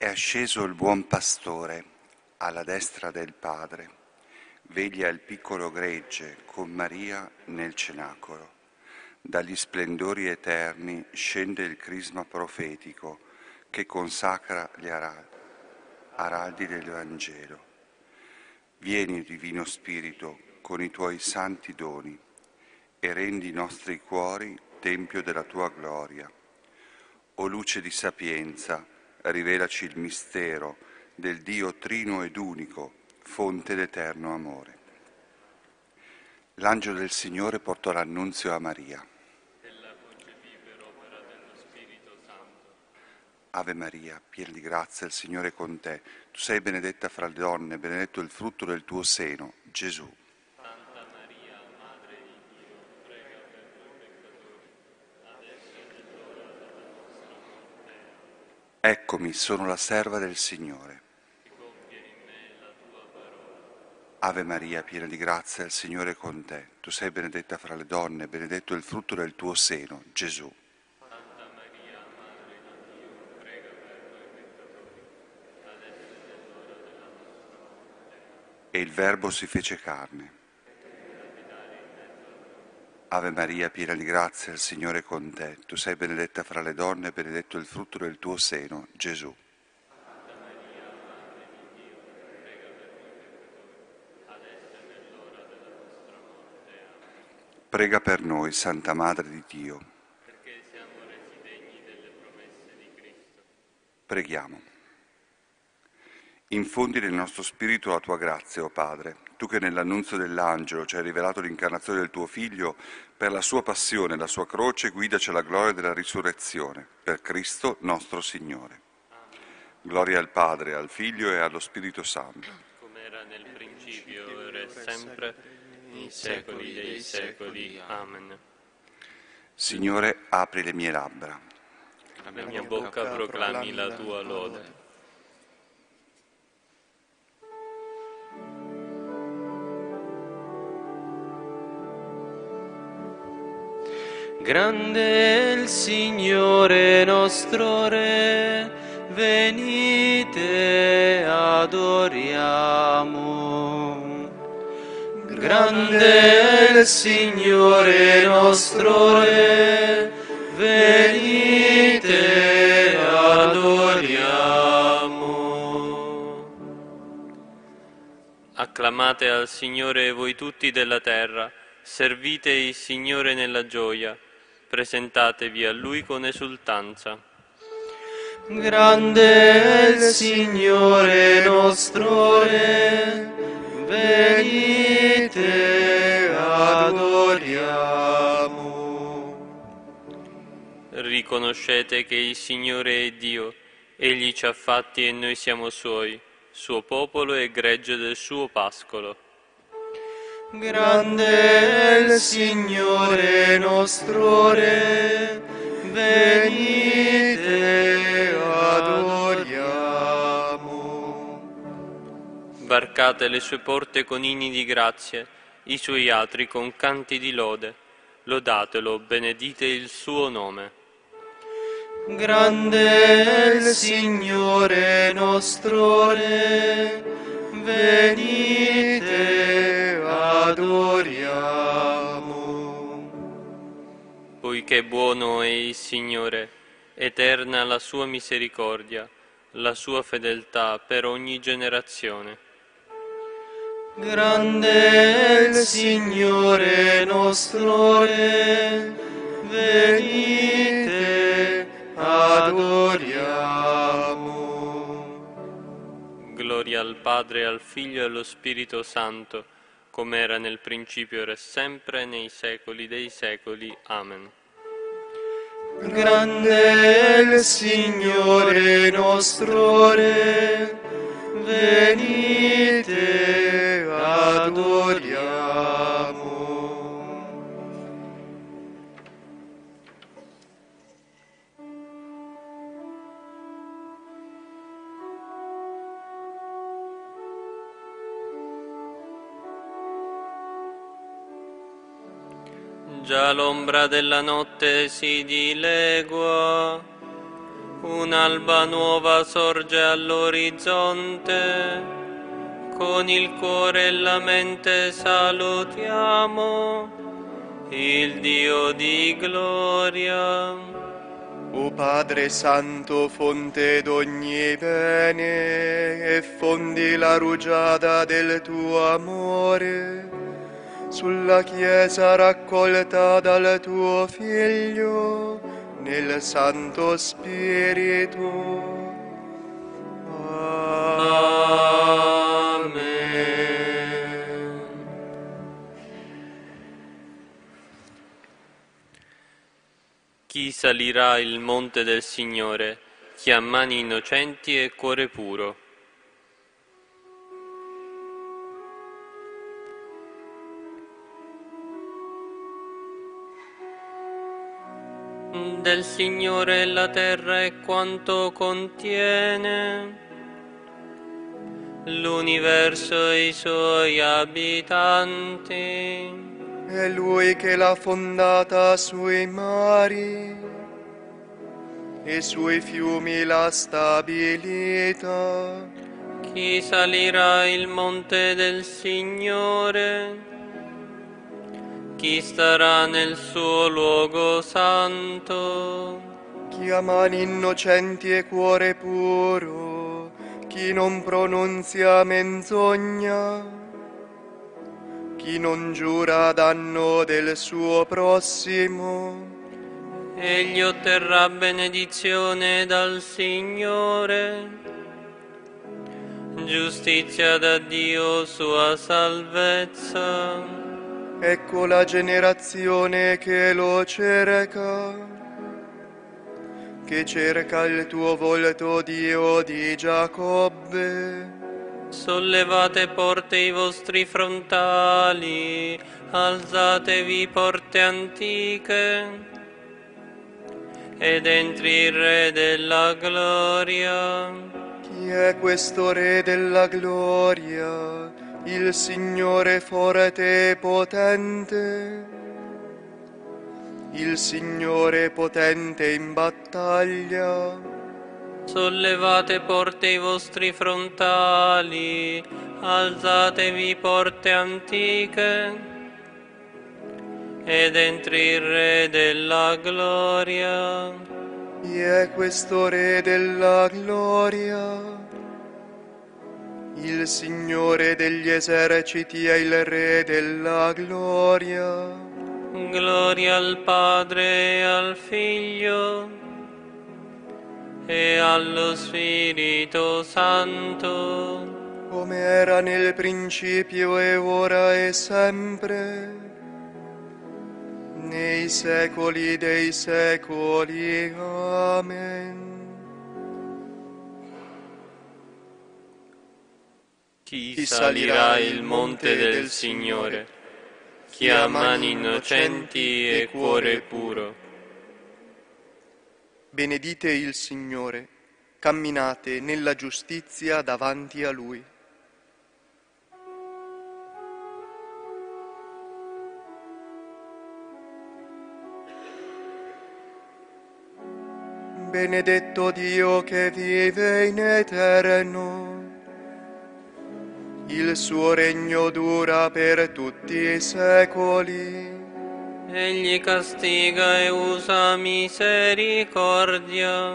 È asceso il buon pastore alla destra del Padre, veglia il piccolo gregge con Maria nel cenacolo. Dagli splendori eterni scende il crisma profetico che consacra gli araldi del Vangelo. Vieni, Divino Spirito, con i tuoi santi doni e rendi i nostri cuori tempio della tua gloria. O luce di sapienza, rivelaci il mistero del Dio trino ed unico, fonte d'eterno amore. L'angelo del Signore portò l'annunzio a Maria. Ella concepì per opera dello Spirito Santo. Ave Maria, piena di grazia, il Signore è con te. Tu sei benedetta fra le donne, benedetto il frutto del tuo seno, Gesù. Santa Maria, Madre di Dio, prega per noi peccatori, adesso è l'ora della nostra morte. Eccomi, sono la serva del Signore. Si compia in me la tua parola. Ave Maria, piena di grazia, il Signore è con te. Tu sei benedetta fra le donne, benedetto il frutto del tuo seno, Gesù. Santa Maria, Madre di Dio, prega per noi peccatori, adesso è l'ora della nostra morte. E il Verbo si fece carne. Ave Maria, piena di grazia, il Signore è con te. Tu sei benedetta fra le donne, benedetto il frutto del tuo seno, Gesù. Santa Maria, Madre di Dio, prega per noi peccatori, adesso è l'ora della nostra morte. Amen. Prega per noi, Santa Madre di Dio. Perché siamo resi degni delle promesse di Cristo. Preghiamo. Infondi nel nostro spirito la tua grazia, o Padre, tu che nell'annunzio dell'angelo ci hai rivelato l'incarnazione del tuo Figlio, per la sua passione e la sua croce guidaci alla gloria della risurrezione, per Cristo nostro Signore. Gloria al Padre, al Figlio e allo Spirito Santo. Come era nel principio, ora e sempre, nei secoli dei secoli. Amen. Signore, apri le mie labbra. La mia bocca proclami la tua lode. Grande è il Signore nostro Re, venite adoriamo. Grande è il Signore nostro Re, venite adoriamo. Acclamate al Signore voi tutti della terra, servite il Signore nella gioia, presentatevi a Lui con esultanza. Grande è il Signore nostro Re, venite adoriamo. Riconoscete che il Signore è Dio, Egli ci ha fatti e noi siamo Suoi, Suo popolo e gregge del Suo pascolo. Grande è il Signore nostro Re, venite adoriamo. Varcate le sue porte con inni di grazie, i suoi atri con canti di lode. Lodatelo, benedite il suo nome. Grande è il Signore nostro Re, venite adoriamo. Poiché buono è il Signore, eterna la sua misericordia, la sua fedeltà per ogni generazione. Grande è il Signore nostro Re, venite adoriamo. Gloria al Padre, al Figlio e allo Spirito Santo, come era nel principio, ora e sempre, nei secoli dei secoli. Amen. Grande è il Signore nostro Re, venite adoriamo. Già l'ombra della notte si dilegua Un'alba nuova sorge all'orizzonte, con il cuore e la mente salutiamo il Dio di gloria. O Padre Santo, fonte d'ogni bene, effondi la rugiada del tuo amore sulla Chiesa raccolta dal tuo Figlio nel Santo Spirito. Amen. Chi salirà il monte del Signore? Chi ha mani innocenti e cuore puro. Del Signore la terra e quanto contiene, l'universo e i suoi abitanti. È Lui che l'ha fondata sui mari e sui fiumi l'ha stabilita. Chi salirà il monte del Signore? Chi starà nel suo luogo santo? Chi ha mani innocenti e cuore puro, chi non pronunzia menzogna, chi non giura a danno del suo prossimo. Egli otterrà benedizione dal Signore, giustizia da Dio sua salvezza. Ecco la generazione che lo cerca il tuo volto, Dio di Giacobbe. Sollevate porte i vostri frontali, alzatevi porte antiche, ed entri il Re della gloria. Chi è questo Re della gloria? Il Signore forte e potente, il Signore potente in battaglia. Sollevate porte i vostri frontali, alzatevi porte antiche, ed entri il Re della gloria. Chi è questo Re della gloria? Il Signore degli eserciti è il Re della gloria. Gloria al Padre e al Figlio e allo Spirito Santo, come era nel principio e ora e sempre, nei secoli dei secoli. Amen. Chi salirà il monte del Signore? Chi ha mani innocenti e cuore puro. Benedite il Signore, camminate nella giustizia davanti a Lui. Benedetto Dio che vive in eterno, il suo regno dura per tutti i secoli. Egli castiga e usa misericordia,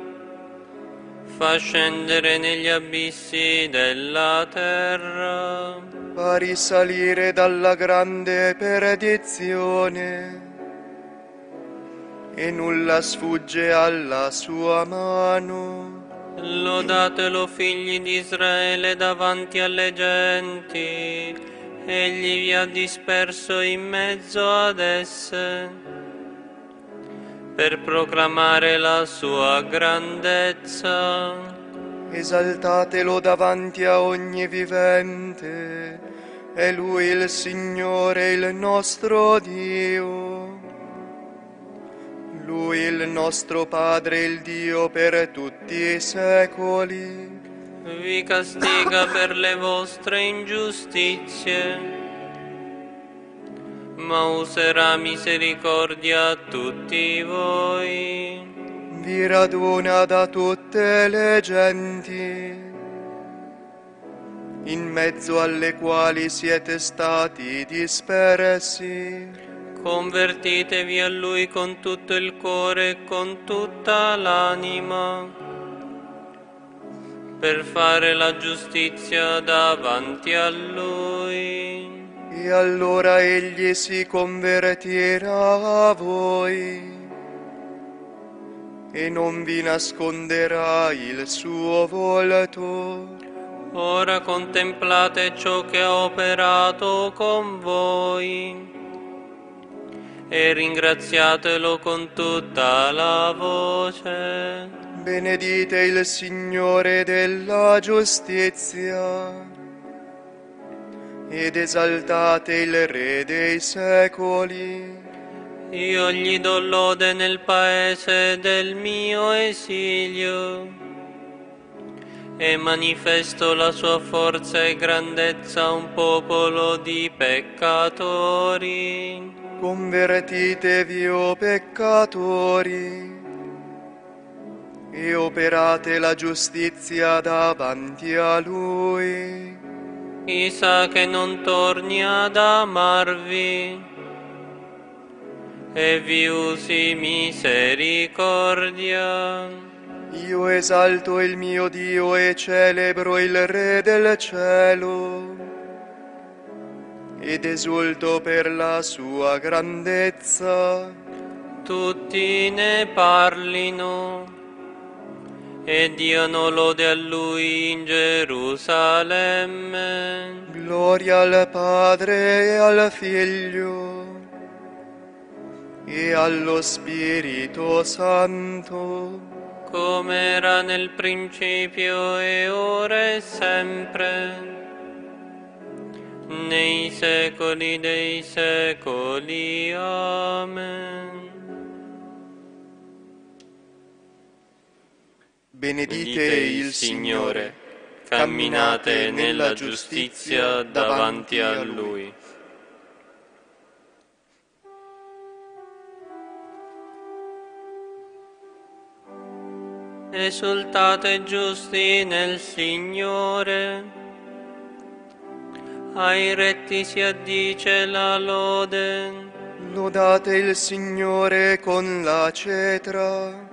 fa scendere negli abissi della terra, Fa risalire dalla grande perdizione, e nulla sfugge alla sua mano. Lodatelo figli di Israele davanti alle genti, egli vi ha disperso in mezzo ad esse, per proclamare la sua grandezza. Esaltatelo davanti a ogni vivente, è Lui il Signore, il nostro Dio. Lui il nostro Padre, il Dio per tutti i secoli. Vi castiga per le vostre ingiustizie, ma userà misericordia a tutti voi. vi raduna da tutte le genti, in mezzo alle quali siete stati dispersi. Convertitevi a Lui con tutto il cuore e con tutta l'anima, per fare la giustizia davanti a Lui. E allora Egli si convertirà a voi e non vi nasconderà il suo volto. Ora contemplate ciò che ha operato con voi e ringraziatelo con tutta la voce. Benedite il Signore della giustizia ed esaltate il Re dei secoli. Io gli do lode nel paese del mio esilio e manifesto la sua forza e grandezza a un popolo di peccatori. Convertitevi, o peccatori, e operate la giustizia davanti a Lui. Chissà che non torni ad amarvi e vi usi misericordia. Io esalto il mio Dio e celebro il Re del cielo ed esulto per la sua grandezza. Tutti ne parlino e diano lode a Lui in Gerusalemme. Gloria al Padre e al Figlio e allo Spirito Santo, come era nel principio e ora e sempre, nei secoli dei secoli. Amen. Benedite il Signore, camminate nella giustizia davanti a Lui. Esultate giusti nel Signore, ai retti si addice la lode. Lodate il Signore con la cetra,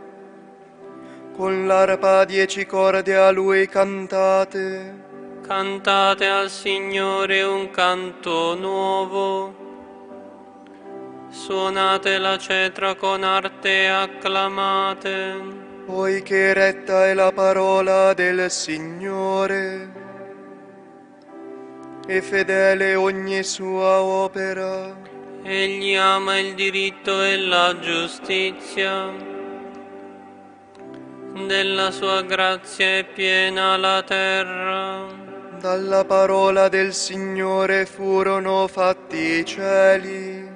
con l'arpa a 10 corde a Lui cantate. Cantate al Signore un canto nuovo, suonate la cetra con arte e acclamate. Poiché retta è la parola del Signore e fedele ogni sua opera. Egli ama il diritto e la giustizia, della sua grazia è piena la terra. Dalla parola del Signore furono fatti i cieli,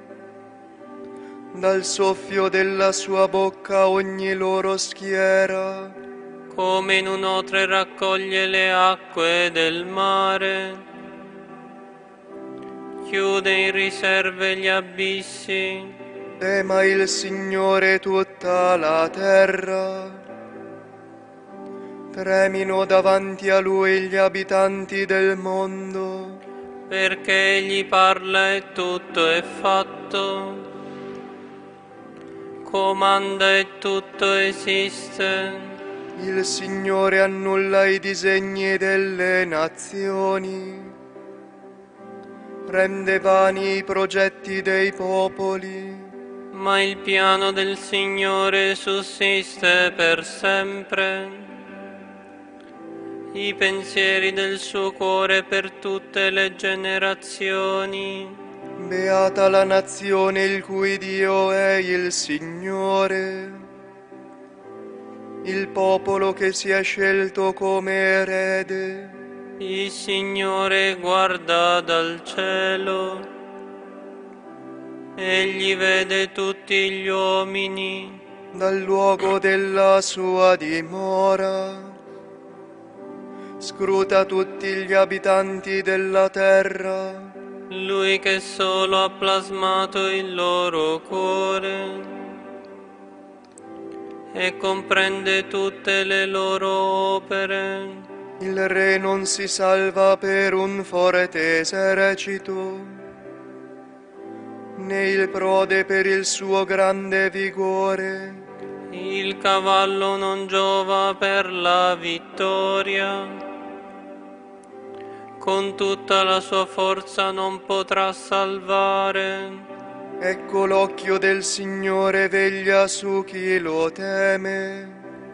dal soffio della sua bocca ogni loro schiera. Come in un'otre raccoglie le acque del mare, chiude in riserve gli abissi. Tema il Signore tutta la terra, tremino davanti a Lui gli abitanti del mondo. Perché Egli parla e tutto è fatto, comanda e tutto esiste. Il Signore annulla i disegni delle nazioni, rende vani i progetti dei popoli. Ma il piano del Signore sussiste per sempre, i pensieri del suo cuore per tutte le generazioni. Beata la nazione il cui Dio è il Signore, il popolo che si è scelto come erede. Il Signore guarda dal cielo, Egli vede tutti gli uomini. Dal luogo della sua dimora scruta tutti gli abitanti della terra. Lui che solo ha plasmato il loro cuore e comprende tutte le loro opere. Il Re non si salva per un forte esercito, né il prode per il suo grande vigore. Il cavallo non giova per la vittoria, con tutta la sua forza non potrà salvare. Ecco l'occhio del Signore veglia su chi lo teme,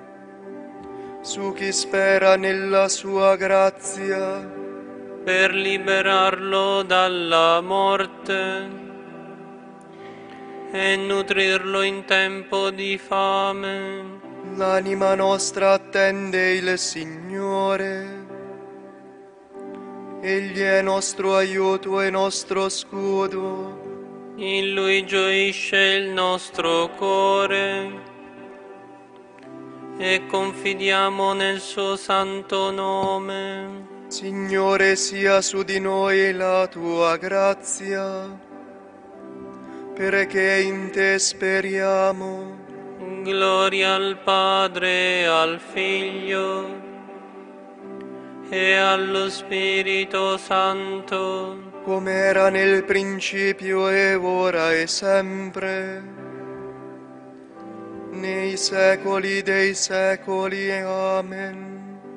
su chi spera nella sua grazia, per liberarlo dalla morte e nutrirlo in tempo di fame. L'anima nostra attende il Signore, Egli è nostro aiuto e nostro scudo. In Lui gioisce il nostro cuore e confidiamo nel suo santo nome. Signore, sia su di noi la tua grazia, perché in te speriamo. Gloria al Padre, al Figlio e allo Spirito Santo, come era nel principio e ora e sempre, nei secoli dei secoli. Amen.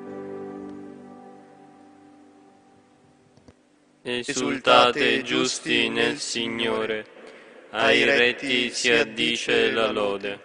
Esultate giusti nel Signore, ai retti si addice la lode.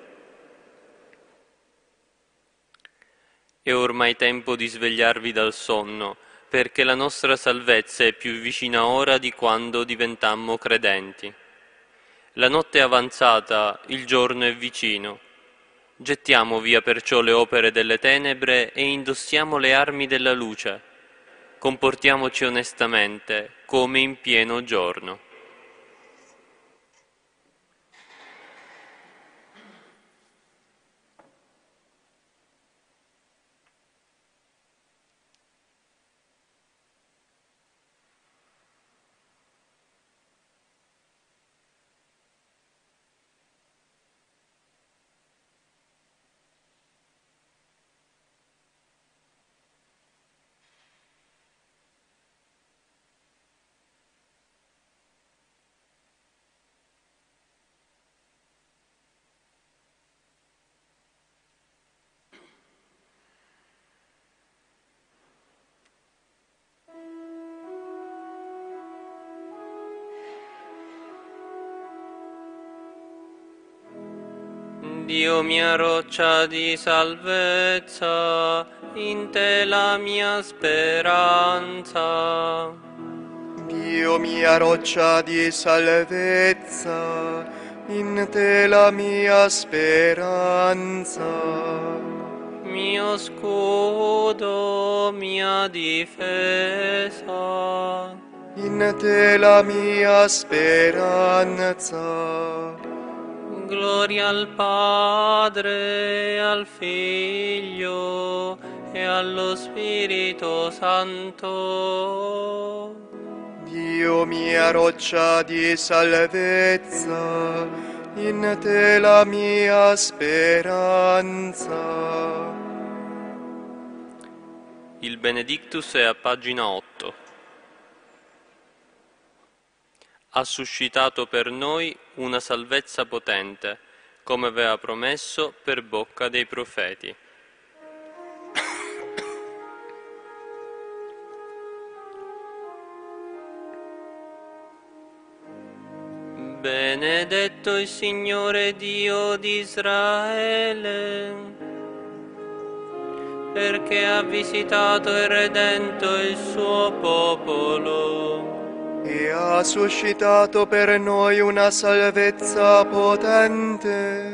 È ormai tempo di svegliarvi dal sonno, perché la nostra salvezza è più vicina ora di quando diventammo credenti. La notte è avanzata, il giorno è vicino. Gettiamo via perciò le opere delle tenebre e indossiamo le armi della luce. Comportiamoci onestamente, come in pieno giorno. Dio mia roccia di salvezza, in te la mia speranza. Dio mia roccia di salvezza, in te la mia speranza. Mio scudo, mia difesa, In te la mia speranza. gloria al Padre, al Figlio e allo Spirito Santo. Dio mia roccia di salvezza, in te la mia speranza. Il Benedictus è a pagina 8. Ha suscitato per noi una salvezza potente, come aveva promesso per bocca dei profeti. Benedetto il Signore Dio di Israele, perché ha visitato e redento il suo popolo E ha suscitato per noi una salvezza potente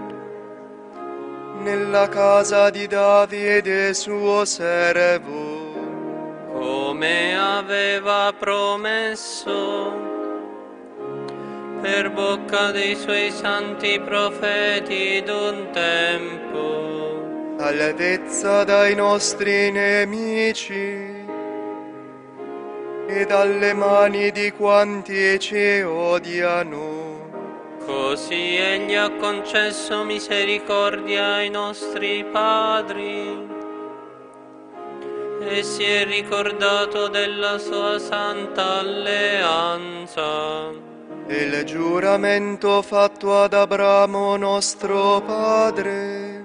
nella casa di Davide suo servo, come aveva promesso per bocca dei suoi santi profeti d'un tempo. salvezza dai nostri nemici e dalle mani di quanti ci odiano, Così Egli ha concesso misericordia ai nostri padri e si è ricordato della sua santa alleanza. E il giuramento fatto ad Abramo nostro padre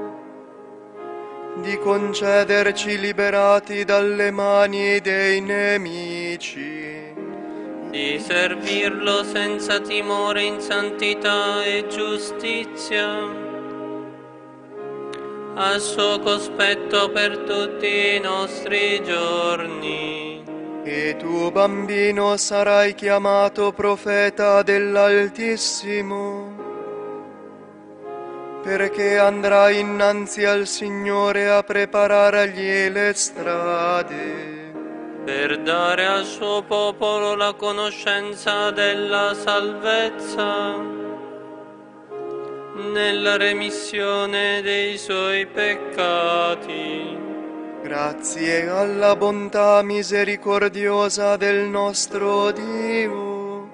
di concederci liberati dalle mani dei nemici Di servirlo senza timore in santità e giustizia, a suo cospetto per tutti i nostri giorni. E tu, bambino, sarai chiamato profeta dell'Altissimo, perché andrai innanzi al Signore a preparargli le strade, Per dare al suo popolo la conoscenza della salvezza, nella remissione dei suoi peccati. grazie alla bontà misericordiosa del nostro Dio,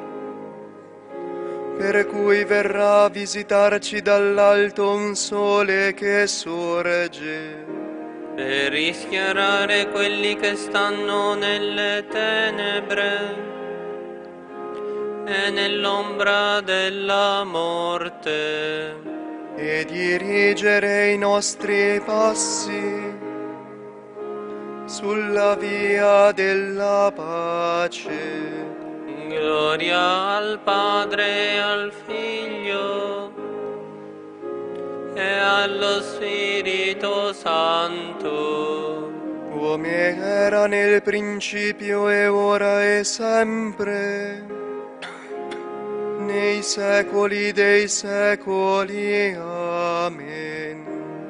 per cui verrà a visitarci dall'alto un sole che sorge, Per rischiarare quelli che stanno nelle tenebre e nell'ombra della morte, e dirigere i nostri passi sulla via della pace. gloria al Padre e al Figlio e allo Spirito Santo, Come era nel principio e ora e sempre, nei secoli dei secoli. Amen.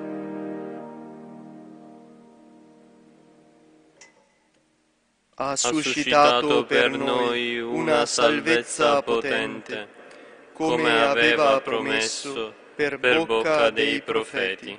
Ha suscitato per noi una salvezza potente, come aveva promesso per bocca dei profeti.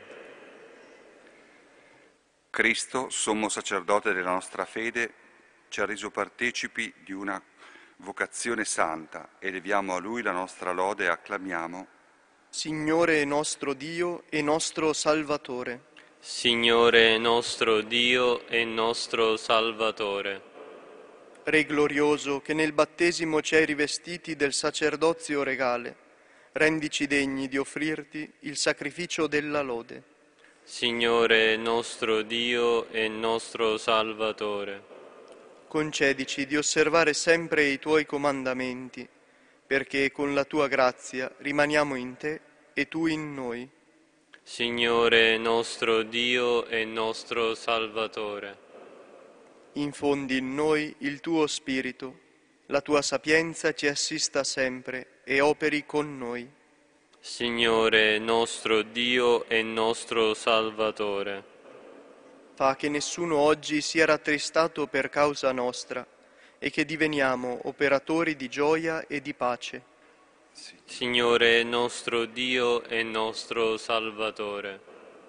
Cristo, sommo sacerdote della nostra fede, ci ha reso partecipi di una vocazione santa e leviamo a Lui la nostra lode e acclamiamo: Signore nostro Dio e nostro Salvatore, Signore nostro Dio e nostro Salvatore. Re glorioso che nel battesimo ci hai rivestiti del sacerdozio regale, rendici degni di offrirti il sacrificio della lode. Signore nostro Dio e nostro Salvatore. Concedici di osservare sempre i tuoi comandamenti, perché con la tua grazia rimaniamo in te e tu in noi. Signore nostro Dio e nostro Salvatore. Infondi in noi il tuo spirito, la tua sapienza ci assista sempre e operi con noi. Signore nostro Dio e nostro Salvatore. Fa che nessuno oggi sia rattristato per causa nostra e che diveniamo operatori di gioia e di pace. Signore nostro Dio e nostro Salvatore.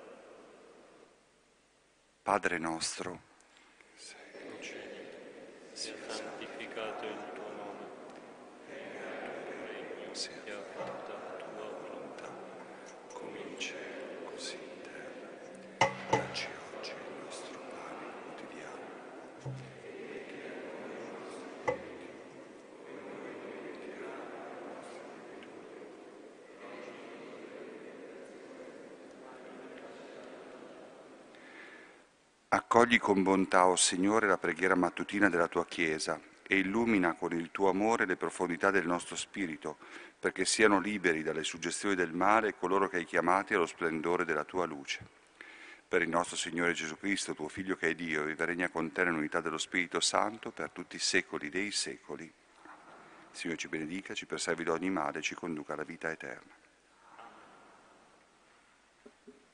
Padre nostro, Sia santificato il tuo nome. Sia fatta la tua volontà, come in cielo, così in terra. Dacci oggi il nostro pane quotidiano. Accogli con bontà, o Signore, la preghiera mattutina della tua Chiesa e illumina con il tuo amore le profondità del nostro spirito, perché siano liberi dalle suggestioni del male coloro che hai chiamati allo splendore della tua luce. Per il nostro Signore Gesù Cristo, tuo Figlio che è Dio, vive e regna con te nell'unità dello Spirito Santo per tutti i secoli dei secoli. Il Signore ci benedica, ci preservi da ogni male e ci conduca alla vita eterna.